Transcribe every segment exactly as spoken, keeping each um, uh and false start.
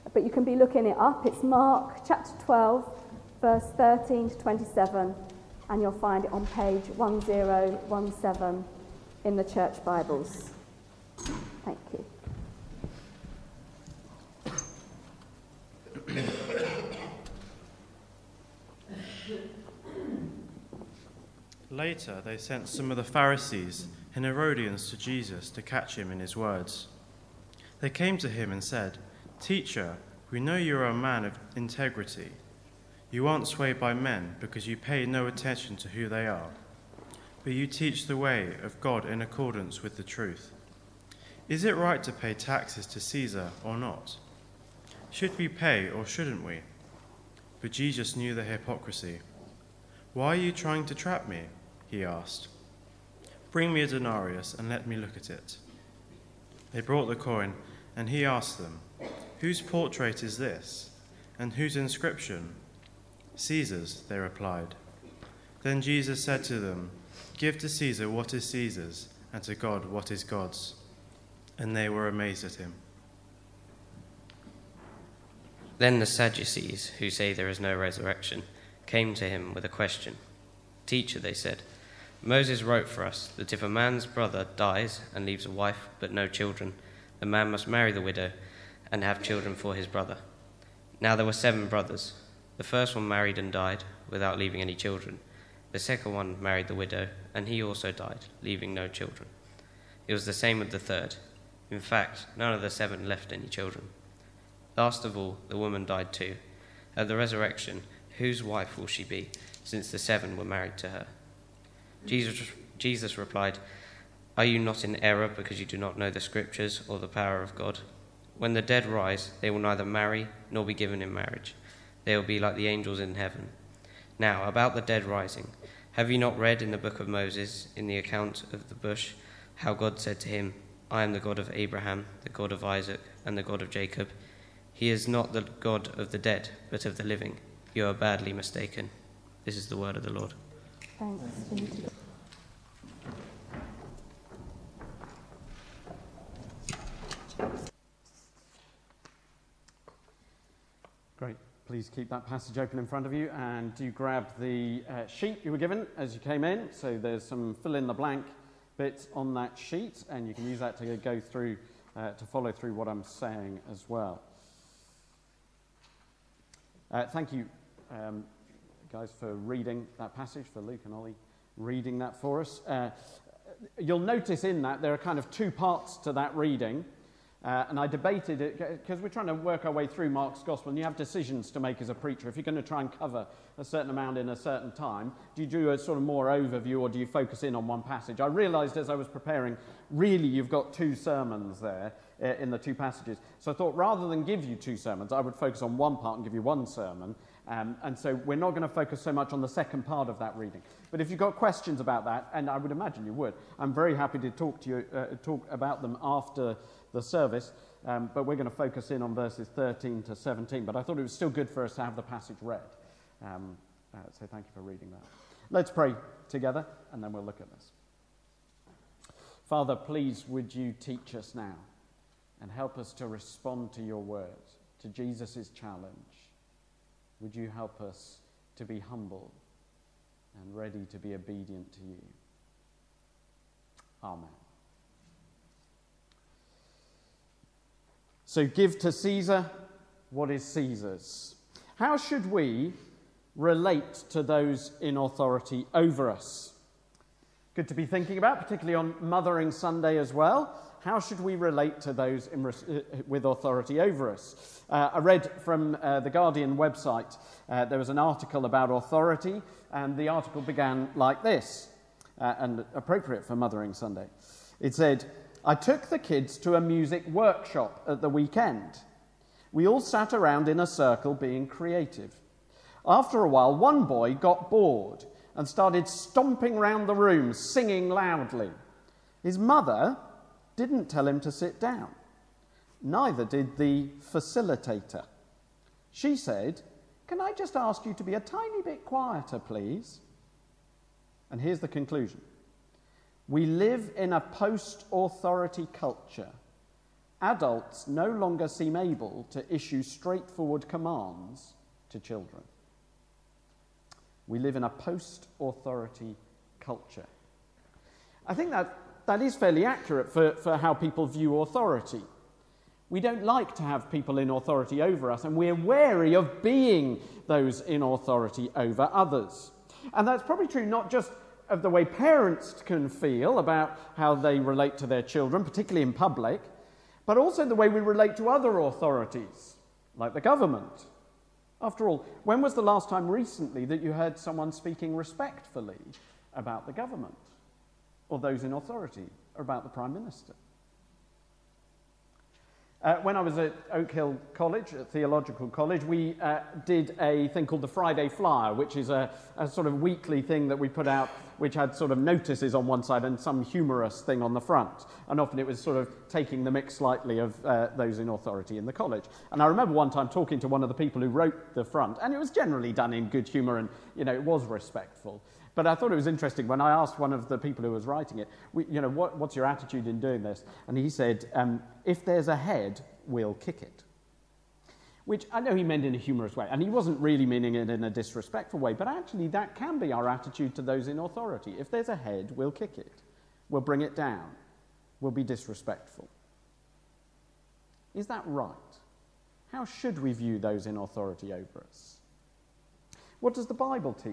but you can be looking it up. It's Mark chapter twelve, verse thirteen to twenty-seven, and you'll find it on page one thousand seventeen in the church Bibles. Thank you. Later, they sent some of the Pharisees and Herodians to Jesus to catch him in his words. They came to him and said, "Teacher, we know you are a man of integrity. You aren't swayed by men because you pay no attention to who they are, but you teach the way of God in accordance with the truth. Is it right to pay taxes to Caesar or not? Should we pay or shouldn't we?" But Jesus knew their hypocrisy. "Why are you trying to trap me?" he asked. "Bring me a denarius and let me look at it." They brought the coin, and he asked them, "Whose portrait is this, and whose inscription?" "Caesar's," they replied. Then Jesus said to them, "Give to Caesar what is Caesar's, and to God what is God's." And they were amazed at him. Then the Sadducees, who say there is no resurrection, came to him with a question. "Teacher," they said, "Moses wrote for us that if a man's brother dies and leaves a wife but no children, the man must marry the widow and have children for his brother. Now there were seven brothers. The first one married and died without leaving any children. The second one married the widow, and he also died, leaving no children. It was the same with the third. In fact, none of the seven left any children. Last of all, the woman died too. At the resurrection, whose wife will she be, since the seven were married to her?" Jesus, Jesus replied, "Are you not in error because you do not know the scriptures or the power of God? When the dead rise, they will neither marry nor be given in marriage. They will be like the angels in heaven. Now, about the dead rising, have you not read in the book of Moses, in the account of the bush, how God said to him, 'I am the God of Abraham, the God of Isaac, and the God of Jacob'? He is not the God of the dead, but of the living. You are badly mistaken." This is the word of the Lord. Thanks be to God. Great. Please keep that passage open in front of you, and do grab the uh, sheet you were given as you came in. So there's some fill-in-the-blank bits on that sheet, and you can use that to go through, uh, to follow through what I'm saying as well. Uh, thank you, um, guys, for reading that passage, for Luke and Ollie reading that for us. Uh, you'll notice in that there are kind of two parts to that reading. Uh, and I debated it because we're trying to work our way through Mark's Gospel, and you have decisions to make as a preacher. If you're going to try and cover a certain amount in a certain time, do you do a sort of more overview, or do you focus in on one passage? I realised as I was preparing, really you've got two sermons there uh, in the two passages. So I thought rather than give you two sermons, I would focus on one part and give you one sermon. Um, and so we're not going to focus so much on the second part of that reading. But if you've got questions about that, and I would imagine you would, I'm very happy to talk to you, uh, talk about them after the service, um, but we're going to focus in on verses thirteen to seventeen. But I thought it was still good for us to have the passage read. Um, uh, so thank you for reading that. Let's pray together, and then we'll look at this. Father, please would you teach us now and help us to respond to your word, to Jesus' challenge. Would you help us to be humble and ready to be obedient to you? Amen. So give to Caesar what is Caesar's. How should we relate to those in authority over us? Good to be thinking about, particularly on Mothering Sunday as well. How should we relate to those in, uh, with authority over us? Uh, I read from uh, the Guardian website, uh, there was an article about authority, and the article began like this, uh, and appropriate for Mothering Sunday. It said, "I took the kids to a music workshop at the weekend. We all sat around in a circle being creative. After a while, one boy got bored and started stomping round the room, singing loudly. His mother didn't tell him to sit down. Neither did the facilitator. She said, 'Can I just ask you to be a tiny bit quieter, please?' And here's the conclusion. We live in a post-authority culture adults no longer seem able to issue straightforward commands to children. We live in a post-authority culture. I think that that is fairly accurate for, for how people view authority. We don't like to have people in authority over us, and we're wary of being those in authority over others. And that's probably true not just of the way parents can feel about how they relate to their children, particularly in public, but also the way we relate to other authorities, like the government. After all, when was the last time recently that you heard someone speaking respectfully about the government, or those in authority, or about the Prime Minister? Uh, when I was at Oak Hill College, at Theological College, we uh, did a thing called the Friday Flyer, which is a, a sort of weekly thing that we put out, which had sort of notices on one side and some humorous thing on the front. And often it was sort of taking the mix slightly of uh, those in authority in the college. And I remember one time talking to one of the people who wrote the front, and it was generally done in good humour and, you know, it was respectful. But I thought it was interesting when I asked one of the people who was writing it, we, you know, what, what's your attitude in doing this? And he said, um, if there's a head, we'll kick it. Which I know he meant in a humorous way, and he wasn't really meaning it in a disrespectful way, but actually that can be our attitude to those in authority. If there's a head, we'll kick it. We'll bring it down. We'll be disrespectful. Is that right? How should we view those in authority over us? What does the Bible teach?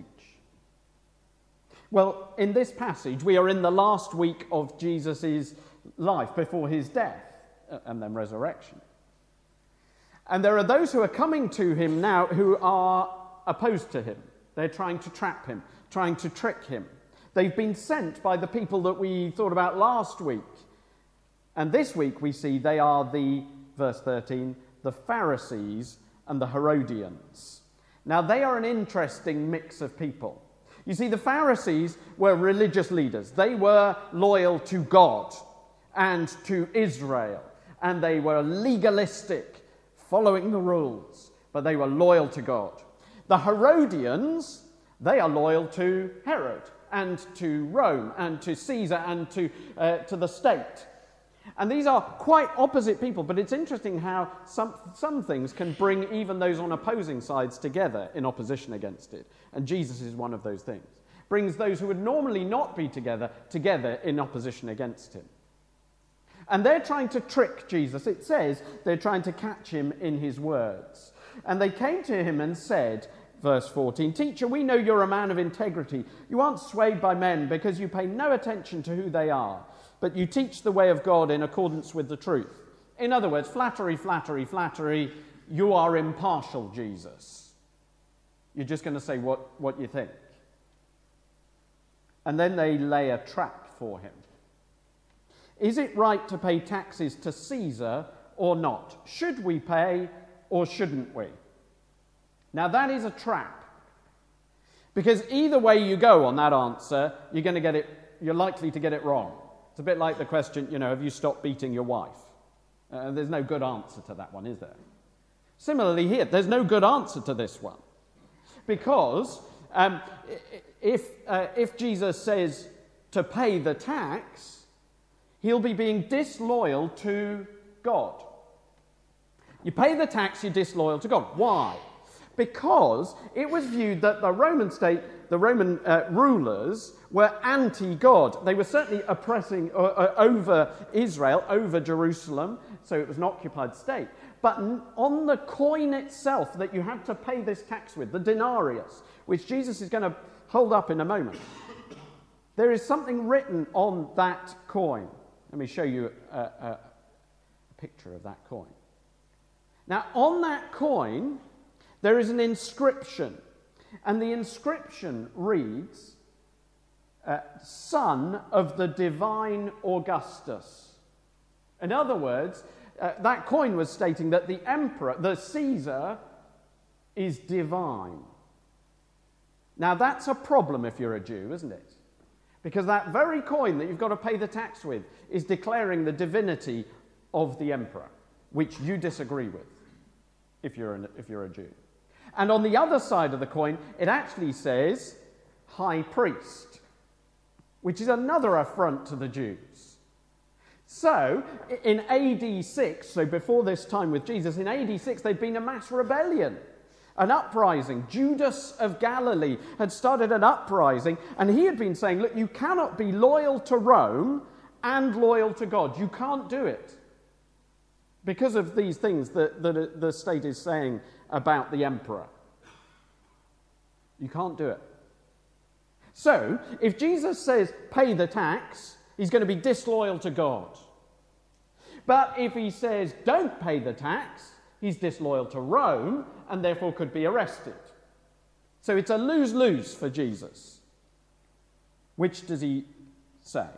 Well, in this passage, we are in the last week of Jesus' life before his death and then resurrection. And there are those who are coming to him now who are opposed to him. They're trying to trap him, trying to trick him. They've been sent by the people that we thought about last week. And this week we see they are the, verse thirteen, the Pharisees and the Herodians. Now they are an interesting mix of people. You see, the Pharisees were religious leaders. They were loyal to God and to Israel, and they were legalistic, following the rules, but they were loyal to God. The Herodians, they are loyal to Herod and to Rome and to Caesar and to, uh, to the state. And these are quite opposite people, but it's interesting how some, some things can bring even those on opposing sides together in opposition against it. And Jesus is one of those things. Brings those who would normally not be together, together in opposition against him. And they're trying to trick Jesus. It says they're trying to catch him in his words. And they came to him and said, verse fourteen, "Teacher, we know you're a man of integrity. You aren't swayed by men because you pay no attention to who they are, but you teach the way of God in accordance with the truth." In other words, flattery, flattery, flattery. You are impartial, Jesus. You're just going to say what, what you think. And then they lay a trap for him. Is it right to pay taxes to Caesar or not? Should we pay or shouldn't we? Now that is a trap. Because either way you go on that answer, you're going to get it, you're likely to get it wrong. It's a bit like the question, you know, have you stopped beating your wife? Uh, there's no good answer to that one, is there? Similarly here, there's no good answer to this one. Because um, if, uh, if Jesus says to pay the tax, he'll be being disloyal to God. You pay the tax, you're disloyal to God. Why? Because it was viewed that the Roman state, the Roman uh, rulers, were anti-God. They were certainly oppressing uh, uh, over Israel, over Jerusalem, so it was an occupied state. But on the coin itself that you had to pay this tax with, the denarius, which Jesus is going to hold up in a moment, there is something written on that coin. Let me show you a, a, a picture of that coin. Now, on that coin, there is an inscription, and the inscription reads, uh, "Son of the divine Augustus." In other words, uh, that coin was stating that the emperor, the Caesar, is divine. Now, that's a problem if you're a Jew, isn't it? Because that very coin that you've got to pay the tax with is declaring the divinity of the emperor, which you disagree with if you're, an, if you're a Jew. And on the other side of the coin, it actually says high priest, which is another affront to the Jews. So, in A D six, so before this time with Jesus, in A D six, there'd been a mass rebellion, an uprising. Judas of Galilee had started an uprising, and he had been saying, look, you cannot be loyal to Rome and loyal to God. You can't do it. Because of these things that, that the state is saying about the emperor. You can't do it. So, if Jesus says, pay the tax, he's going to be disloyal to God. But if he says, don't pay the tax, he's disloyal to Rome and therefore could be arrested. So it's a lose-lose for Jesus. Which does he say?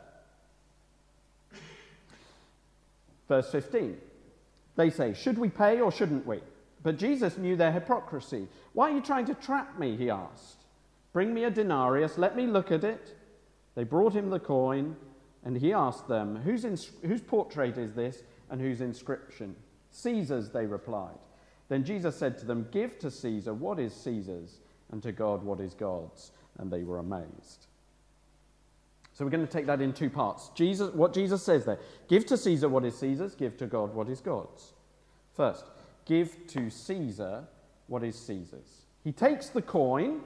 Verse fifteen. They say, should we pay or shouldn't we? But Jesus knew their hypocrisy. Why are you trying to trap me, he asked. Bring me a denarius, let me look at it. They brought him the coin, and he asked them, whose, ins- whose portrait is this, and whose inscription? Caesar's, they replied. Then Jesus said to them, give to Caesar what is Caesar's, and to God what is God's. And they were amazed. So we're going to take that in two parts. Jesus, what Jesus says there, give to Caesar what is Caesar's, give to God what is God's. First, give to Caesar what is Caesar's. He takes the coin,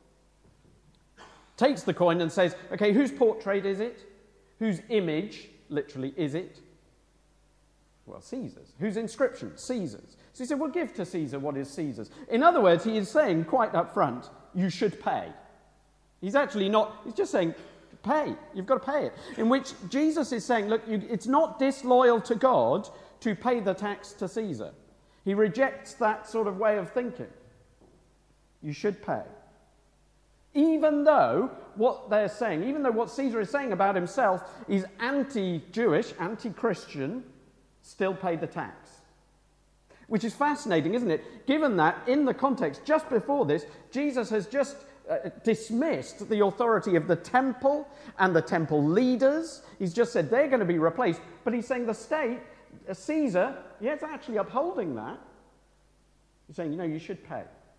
takes the coin and says, okay, whose portrait is it? Whose image, literally, is it? Well, Caesar's. Whose inscription? Caesar's. So he said, well, give to Caesar what is Caesar's. In other words, he is saying quite up front, you should pay. He's actually not, he's just saying, pay. You've got to pay it. In which Jesus is saying, look, you, it's not disloyal to God to pay the tax to Caesar. He rejects that sort of way of thinking. You should pay. Even though what they're saying, even though what Caesar is saying about himself is anti-Jewish, anti-Christian, still pay the tax. Which is fascinating, isn't it? Given that, in the context, just before this, Jesus has just uh, dismissed the authority of the temple and the temple leaders. He's just said they're going to be replaced. But he's saying the state, uh, Caesar, yeah, it's actually upholding that. He's saying, you know, you should pay.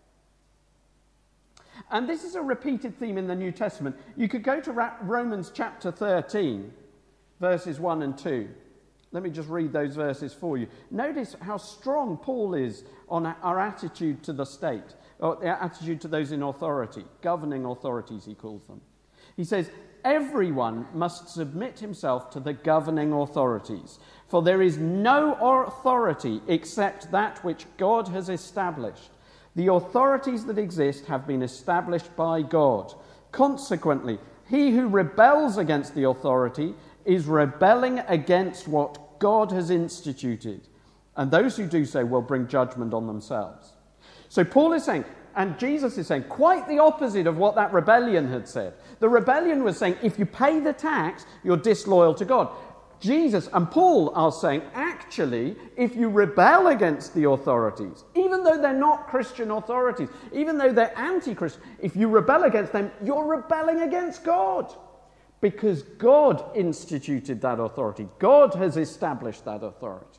And this is a repeated theme in the New Testament. You could go to Romans chapter thirteen, verses one and two. Let me just read those verses for you. Notice how strong Paul is on our attitude to the state, or the attitude to those in authority, governing authorities, he calls them. He says, everyone must submit himself to the governing authorities, for there is no authority except that which God has established. The authorities that exist have been established by God. Consequently, he who rebels against the authority is rebelling against what God has instituted. And those who do so will bring judgment on themselves. So Paul is saying, and Jesus is saying, quite the opposite of what that rebellion had said. The rebellion was saying, if you pay the tax, you're disloyal to God. Jesus and Paul are saying, actually, if you rebel against the authorities, even though they're not Christian authorities, even though they're anti-Christian, if you rebel against them, you're rebelling against God. Because God instituted that authority. God has established that authority.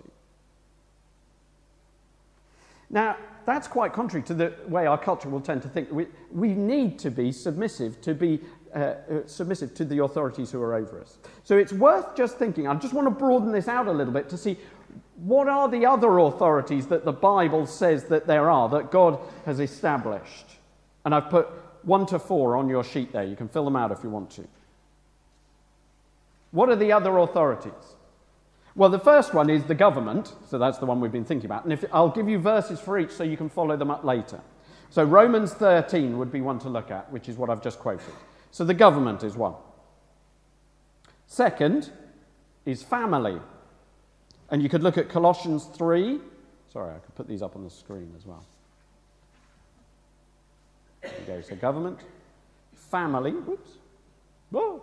Now, that's quite contrary to the way our culture will tend to think. We, we need to be submissive, to be uh, uh, submissive to the authorities who are over us. So it's worth just thinking. I just want to broaden this out a little bit to see what are the other authorities that the Bible says that there are, that God has established. And I've put one to four on your sheet there. You can fill them out if you want to. What are the other authorities? Well, the first one is the government, so that's the one we've been thinking about. And if, I'll give you verses for each so you can follow them up later. So Romans thirteen would be one to look at, which is what I've just quoted. So the government is one. Second is family. And you could look at Colossians three. Sorry, I could put these up on the screen as well. There you go. So government, family. Whoops. Whoa.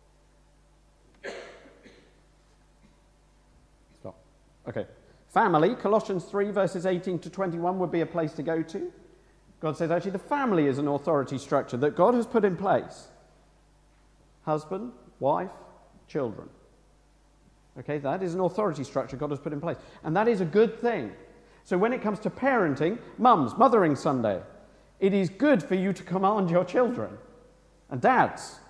Stop. Okay. Family, Colossians three, verses eighteen to twenty-one would be a place to go to. God says, actually, the family is an authority structure that God has put in place. Husband, wife, children. Okay, that is an authority structure God has put in place. And that is a good thing. So when it comes to parenting, mums, Mothering Sunday, it is good for you to command your children. And dads,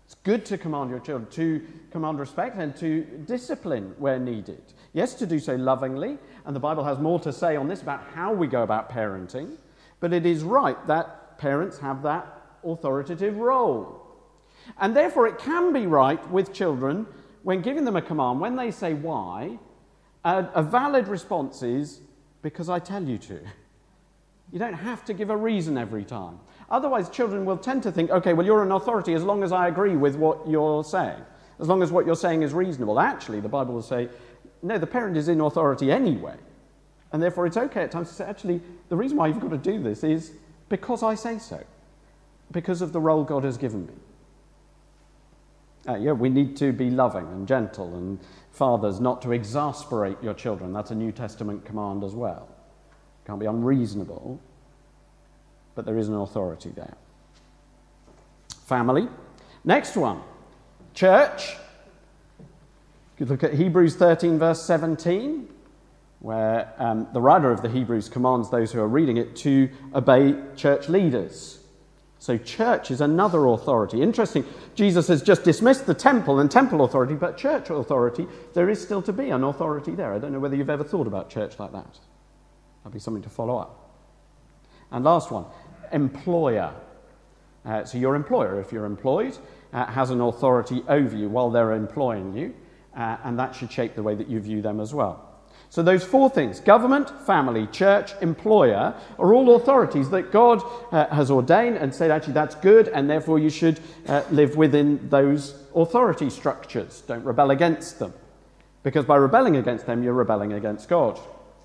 It's good to command your children, to command respect and to discipline where needed. Yes, to do so lovingly, and the Bible has more to say on this about how we go about parenting, but it is right that parents have that authoritative role. And therefore it can be right with children, when giving them a command, when they say why, a, a valid response is, because I tell you to. You don't have to give a reason every time. Otherwise, children will tend to think, okay, well, you're an authority as long as I agree with what you're saying, as long as what you're saying is reasonable. Actually, the Bible will say, no, the parent is in authority anyway, and therefore it's okay at times to say, actually, the reason why you've got to do this is because I say so, because of the role God has given me. Uh, yeah, we need to be loving and gentle, and fathers, not to exasperate your children. That's a New Testament command as well. Can't be unreasonable, but there is an authority there. Family. Next one. Church. You could look at Hebrews thirteen, verse seventeen, where um, the writer of the Hebrews commands those who are reading it to obey church leaders. So church is another authority. Interesting, Jesus has just dismissed the temple and temple authority, but church authority, there is still to be an authority there. I don't know whether you've ever thought about church like that. That'd be something to follow up. And last one, employer. Uh, so your employer, if you're employed, uh, has an authority over you while they're employing you, uh, and that should shape the way that you view them as well. So those four things, government, family, church, employer, are all authorities that God uh, has ordained and said, actually, that's good, and therefore you should uh, live within those authority structures. Don't rebel against them, because by rebelling against them, you're rebelling against God.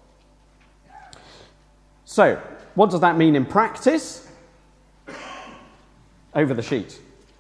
So, what does that mean in practice? Over the sheet.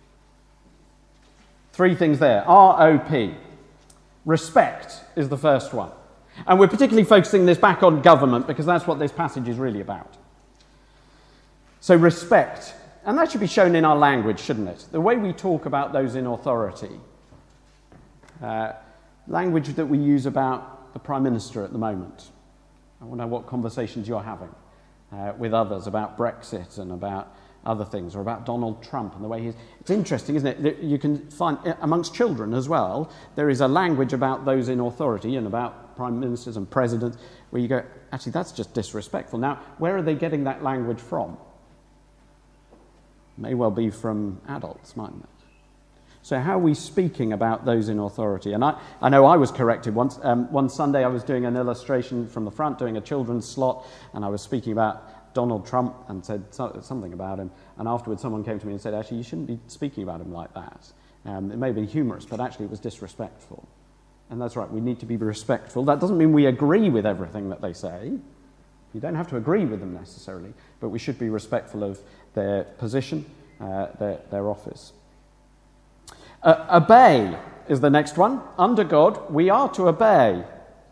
Three things there. R O P. Respect is the first one. And we're particularly focusing this back on government because that's what this passage is really about. So respect. And that should be shown in our language, shouldn't it? The way we talk about those in authority. Uh, language that we use about the Prime Minister at the moment. I wonder what conversations you're having uh, with others about Brexit and about other things, or about Donald Trump and the way he's... It's interesting, isn't it? You can find, amongst children as well, there is a language about those in authority and about prime ministers and presidents where you go, actually, that's just disrespectful. Now, where are they getting that language from? May well be from adults, mightn't it? So how are we speaking about those in authority? And I, I know I was corrected once. Um, one Sunday I was doing an illustration from the front, doing a children's slot, and I was speaking about Donald Trump and said so, something about him. And afterwards someone came to me and said, actually, you shouldn't be speaking about him like that. Um, it may have been humorous, but actually it was disrespectful. And that's right, we need to be respectful. That doesn't mean we agree with everything that they say. You don't have to agree with them necessarily, but we should be respectful of their position, uh, their, their office. Uh, obey is the next one. Under God, we are to obey.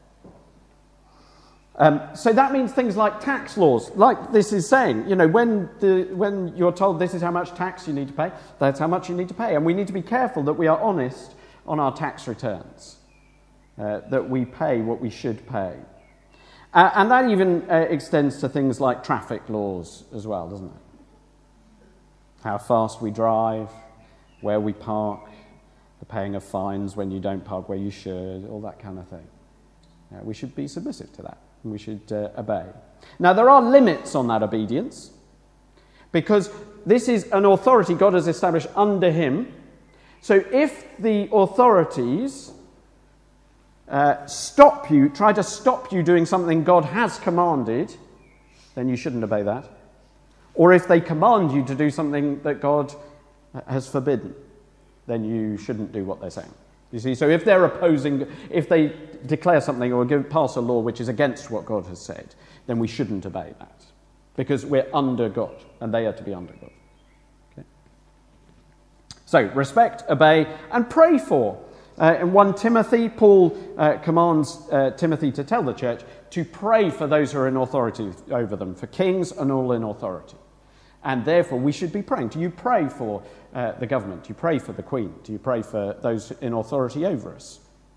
Um, so that means things like tax laws, like this is saying, you know, when the when you're told this is how much tax you need to pay, that's how much you need to pay. And we need to be careful that we are honest on our tax returns, uh, that we pay what we should pay. Uh, and that even uh, extends to things like traffic laws as well, doesn't it? How fast we drive, where we park, the paying of fines when you don't park where you should, all that kind of thing. Uh, we should be submissive to that. We should uh, obey. Now, there are limits on that obedience, because this is an authority God has established under him. So if the authorities uh, stop you, try to stop you doing something God has commanded, then you shouldn't obey that. Or if they command you to do something that God has forbidden, then you shouldn't do what they're saying. You see, so if they're opposing, if they declare something or give, pass a law which is against what God has said, then we shouldn't obey that, because we're under God, and they are to be under God. Okay? So, respect, obey, and pray for. Uh, in First Timothy, Paul uh, commands uh, Timothy to tell the church to pray for those who are in authority over them, for kings and all in authority. And therefore, we should be praying. Do you pray for uh, the government? Do you pray for the Queen? Do you pray for those in authority over us?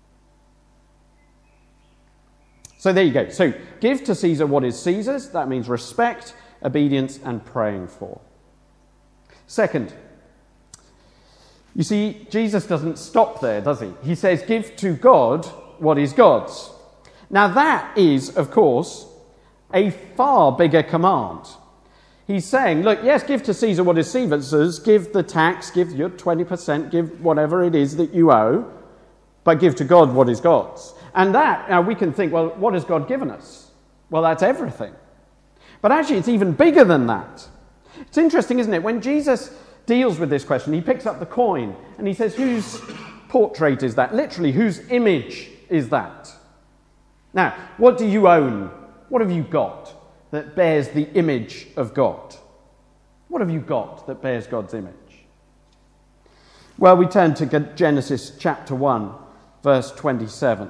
So there you go. So, give to Caesar what is Caesar's. That means respect, obedience, and praying for. Second, You see, Jesus doesn't stop there, does he? He says, give to God what is God's. Now that is, of course, a far bigger command. He's saying, look, yes, give to Caesar what is Caesar's, give the tax, give your twenty percent, give whatever it is that you owe, but give to God what is God's. And that, now we can think, well, what has God given us? Well, that's everything. But actually, it's even bigger than that. It's interesting, isn't it? When Jesus deals with this question, he picks up the coin and he says, whose portrait is that? Literally, whose image is that? Now, what do you own? What have you got that bears the image of God? What have you got that bears God's image? Well, we turn to Genesis chapter one, verse twenty-seven.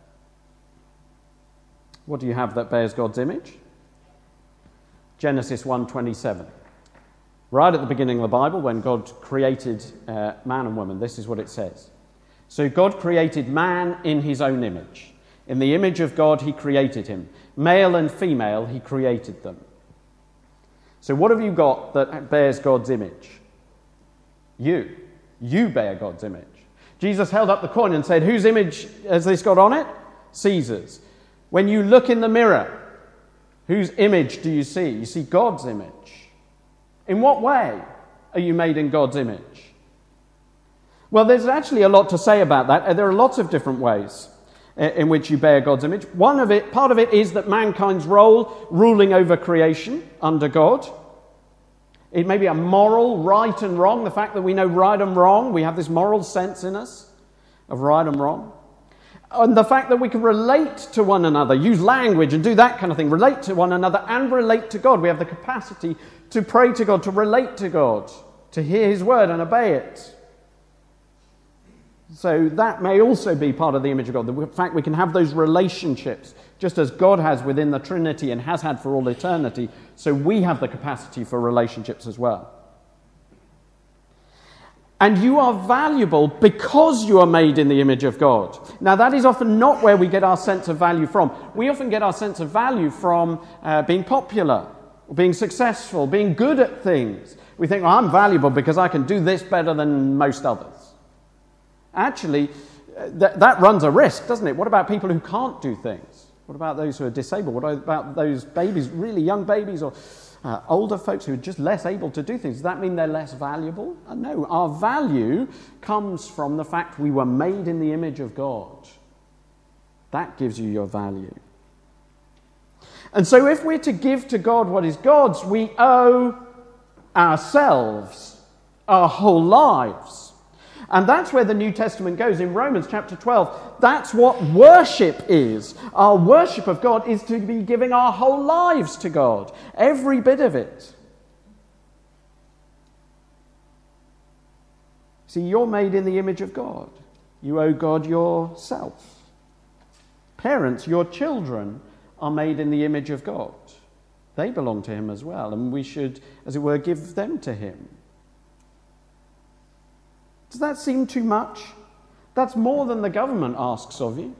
What do you have that bears God's image? Genesis one twenty-seven. Right at the beginning of the Bible, when God created uh, man and woman, this is what it says. So God created man in his own image. In the image of God, he created him. Male and female, he created them. So what have you got that bears God's image? You. You bear God's image. Jesus held up the coin and said, whose image has this got on it? Caesar's. When you look in the mirror, whose image do you see? You see God's image. In what way are you made in God's image? Well, there's actually a lot to say about that. There are lots of different ways in which you bear God's image. One of it, part of it is that mankind's role ruling over creation under God. It may be a moral right and wrong, the fact that we know right and wrong. We have this moral sense in us of right and wrong. And the fact that we can relate to one another, use language and do that kind of thing, relate to one another and relate to God. We have the capacity to pray to God, to relate to God, to hear his word and obey it. So that may also be part of the image of God. The fact we can have those relationships, just as God has within the Trinity and has had for all eternity, so we have the capacity for relationships as well. And you are valuable because you are made in the image of God. Now, that is often not where we get our sense of value from. We often get our sense of value from uh, being popular, being successful, being good at things. We think, well, I'm valuable because I can do this better than most others. Actually, th- that runs a risk, doesn't it? What about people who can't do things? What about those who are disabled? What about those babies, really young babies, or uh, older folks who are just less able to do things? Does that mean they're less valuable? Uh, no, our value comes from the fact we were made in the image of God. That gives you your value. And so if we're to give to God what is God's, we owe ourselves, our whole lives. And that's where the New Testament goes. In Romans chapter twelve, that's what worship is. Our worship of God is to be giving our whole lives to God. Every bit of it. See, you're made in the image of God. You owe God yourself. Parents, your children are made in the image of God. They belong to him as well, and we should, as it were, give them to him. Does that seem too much? That's more than the government asks of you.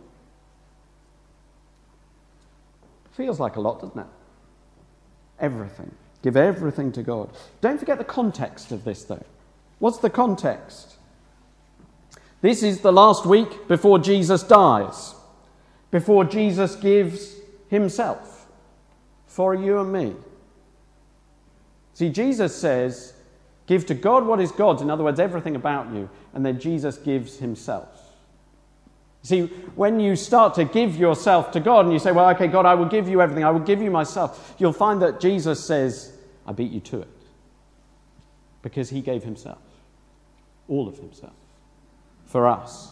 Feels like a lot, doesn't it? Everything. Give everything to God. Don't forget the context of this, though. What's the context? This is the last week before Jesus dies, before Jesus gives himself for you and me. See, Jesus says, give to God what is God's, in other words, everything about you, and then Jesus gives himself. See, when you start to give yourself to God and you say, well, okay, God, I will give you everything, I will give you myself, you'll find that Jesus says, I beat you to it. Because he gave himself, all of himself, for us.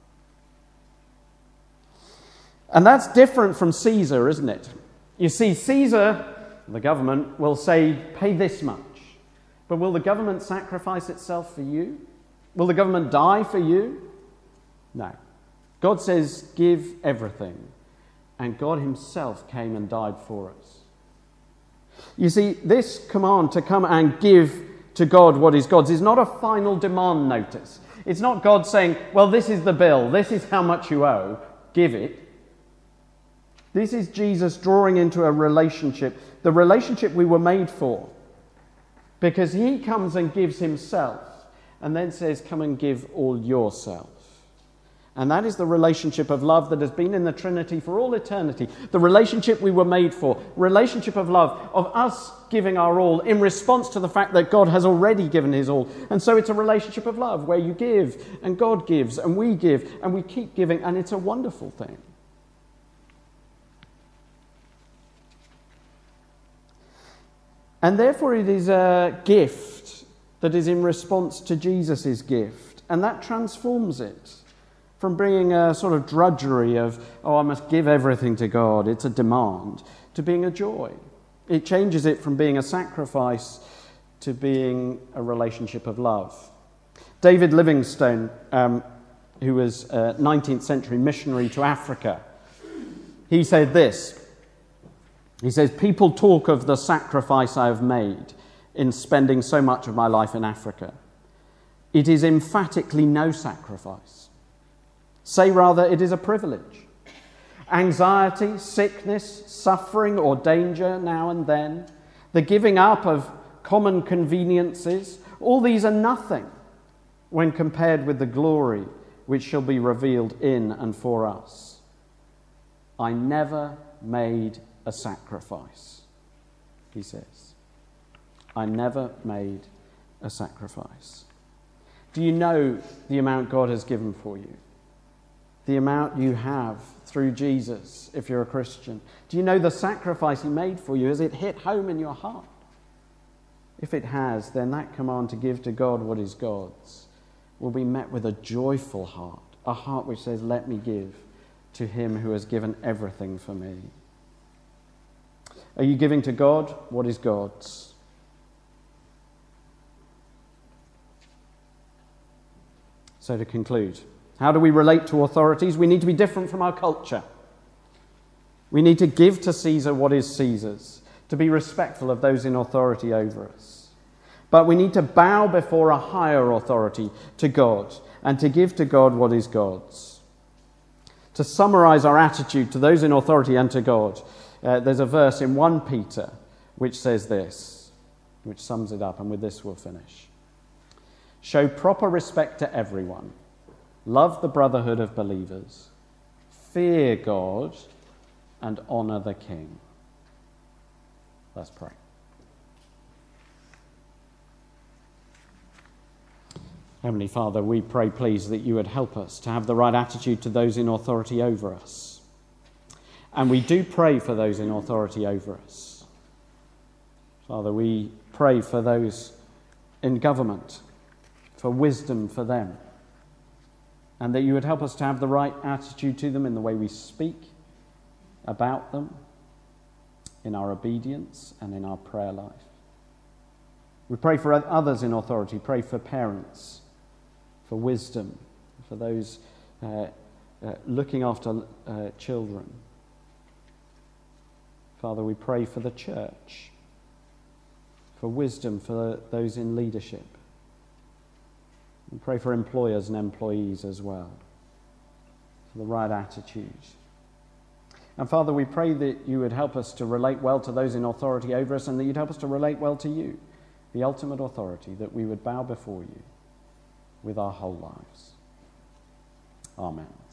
And that's different from Caesar, isn't it? You see, Caesar, the government, will say, pay this much. But will the government sacrifice itself for you? Will the government die for you? No. God says, give everything. And God himself came and died for us. You see, this command to come and give to God what is God's is not a final demand notice. It's not God saying, well, this is the bill, this is how much you owe, give it. This is Jesus drawing into a relationship, the relationship we were made for. Because he comes and gives himself. and then says, come and give all yourself. And that is the relationship of love that has been in the Trinity for all eternity. The relationship we were made for. Relationship of love, of us giving our all in response to the fact that God has already given his all. And so it's a relationship of love where you give and God gives and we give and we keep giving, and it's a wonderful thing. And therefore it is a gift that is in response to Jesus' gift. And that transforms it from being a sort of drudgery of, oh, I must give everything to God, it's a demand, to being a joy. It changes it from being a sacrifice to being a relationship of love. David Livingstone, um, who was a nineteenth century missionary to Africa, he said this. He says, people talk of the sacrifice I have made in spending so much of my life in Africa. It is emphatically no sacrifice. Say rather, it is a privilege. Anxiety, sickness, suffering or danger now and then, the giving up of common conveniences, all these are nothing when compared with the glory which shall be revealed in and for us. I never made a sacrifice, he says. I never made a sacrifice. Do you know the amount God has given for you? The amount you have through Jesus, if you're a Christian? Do you know the sacrifice he made for you? Has it hit home in your heart? If it has, then that command to give to God what is God's will be met with a joyful heart, a heart which says, let me give to him who has given everything for me. Are you giving to God what is God's? So to conclude, how do we relate to authorities? We need to be different from our culture. We need to give to Caesar what is Caesar's, to be respectful of those in authority over us. But we need to bow before a higher authority, to God, and to give to God what is God's. To summarize our attitude to those in authority and to God, uh, there's a verse in First Peter which says this, which sums it up, and with this we'll finish. Show proper respect to everyone. Love the brotherhood of believers. Fear God and honour the King. Let's pray. Heavenly Father, we pray, please, that you would help us to have the right attitude to those in authority over us. And we do pray for those in authority over us. Father, we pray for those in government, for wisdom for them, and that you would help us to have the right attitude to them in the way we speak about them, in our obedience and in our prayer life. We pray for others in authority, pray for parents, for wisdom, for those uh, uh, looking after uh, children. Father, we pray for the church, for wisdom for those in leadership. We pray for employers and employees as well, for the right attitude. And Father, we pray that you would help us to relate well to those in authority over us, and that you'd help us to relate well to you, the ultimate authority, that we would bow before you with our whole lives. Amen.